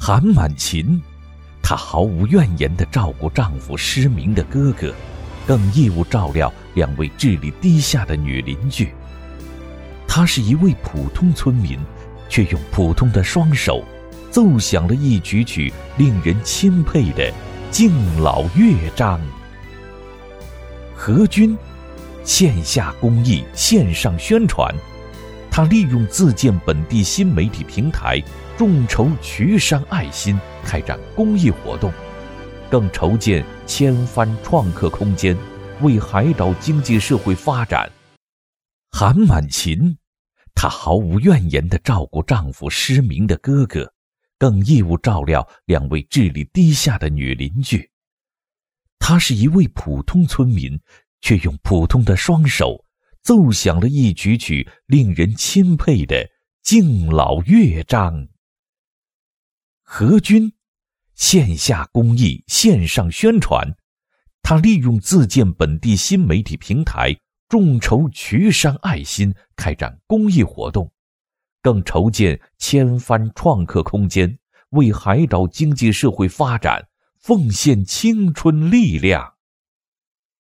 韩满琴，她毫无怨言地照顾丈夫失明的哥哥，更义务照料2位智力低下的女邻居。她是一位普通村民，却用普通的双手奏响了一曲曲令人钦佩的敬老乐章。何军，线下公益线上宣传，他利用自建本地新媒体平台，众筹渠山爱心，开展公益活动，更筹建千帆创客空间，为海岛经济社会发展。韩满琴，她毫无怨言地照顾丈夫失明的哥哥，更义务照料2位智力低下的女邻居。她是一位普通村民，却用普通的双手奏响了一曲曲令人钦佩的敬老乐章。何军，线下公益线上宣传，他利用自建本地新媒体平台，众筹渠山爱心，开展公益活动，更筹建千帆创客空间，为海岛经济社会发展奉献青春力量。